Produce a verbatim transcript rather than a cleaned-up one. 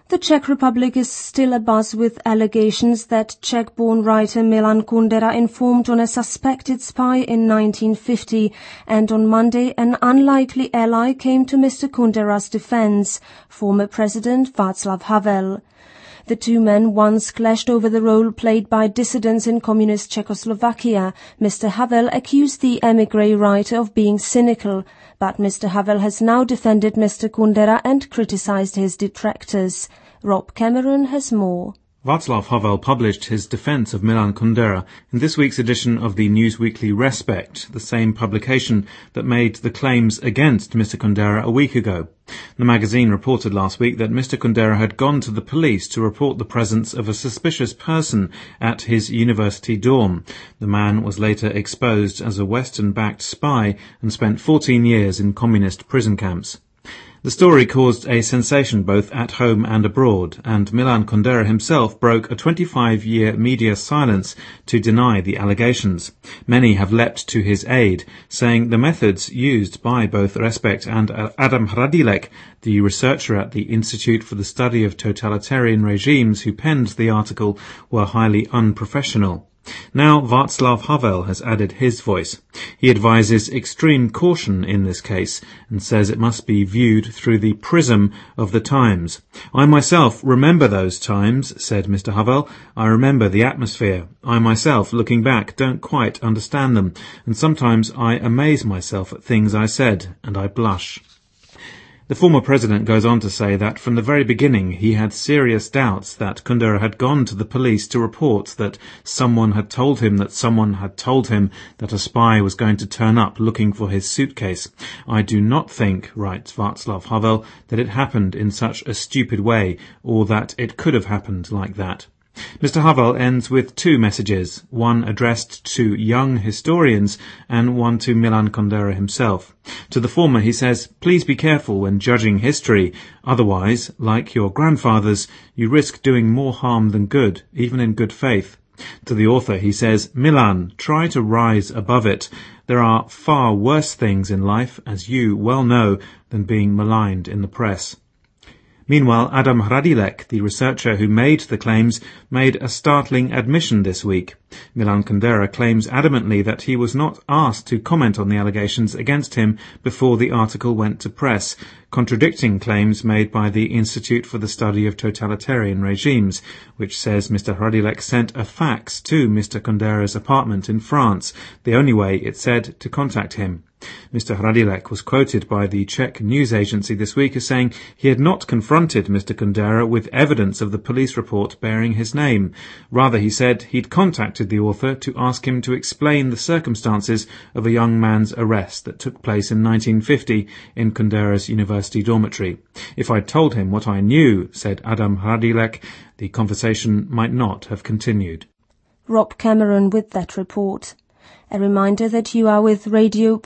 The Czech Republic is still abuzz with allegations that Czech-born writer Milan Kundera informed on a suspected spy in nineteen fifty, and on Monday an unlikely ally came to Mister Kundera's defense, former President Václav Havel. The two men once clashed over the role played by dissidents in communist Czechoslovakia. Mister Havel accused the émigré writer of being cynical, but Mister Havel has now defended Mister Kundera and criticized his detractors. Rob Cameron has more. Václav Havel published his defense of Milan Kundera in this week's edition of the Newsweekly Respect, the same publication that made the claims against Mister Kundera a week ago. The magazine reported last week that Mister Kundera had gone to the police to report the presence of a suspicious person at his university dorm. The man was later exposed as a Western-backed spy and spent fourteen years in communist prison camps. The story caused a sensation both at home and abroad, and Milan Kundera himself broke a twenty-five-year media silence to deny the allegations. Many have leapt to his aid, saying the methods used by both Respect and Adam Hradilek, the researcher at the Institute for the Study of Totalitarian Regimes who penned the article, were highly unprofessional. Now Václav Havel has added his voice. He advises extreme caution in this case and says it must be viewed through the prism of the times. I myself remember those times, said Mister Havel. I remember the atmosphere. I myself, looking back, don't quite understand them, and sometimes I amaze myself at things I said, and I blush. The former president goes on to say that from the very beginning he had serious doubts that Kundera had gone to the police to report that someone had told him that someone had told him that a spy was going to turn up looking for his suitcase. I do not think, writes Václav Havel, that it happened in such a stupid way, or that it could have happened like that. Mister Havel ends with two messages, one addressed to young historians and one to Milan Kundera himself. To the former he says, please be careful when judging history, otherwise, like your grandfathers, you risk doing more harm than good, even in good faith. To the author he says, Milan, try to rise above it. There are far worse things in life, as you well know, than being maligned in the press. Meanwhile, Adam Hradilek, the researcher who made the claims, made a startling admission this week. Milan Kundera claims adamantly that he was not asked to comment on the allegations against him before the article went to press, contradicting claims made by the Institute for the Study of Totalitarian Regimes, which says Mister Hradilek sent a fax to Mister Kundera's apartment in France, the only way, it said, to contact him. Mister Hradilek was quoted by the Czech news agency this week as saying he had not confronted Mister Kundera with evidence of the police report bearing his name. Rather, he said he'd contacted the author to ask him to explain the circumstances of a young man's arrest that took place in nineteen fifty in Kundera's university dormitory. If I'd told him what I knew, said Adam Hradilek, the conversation might not have continued. Rob Cameron with that report. A reminder that you are with Radio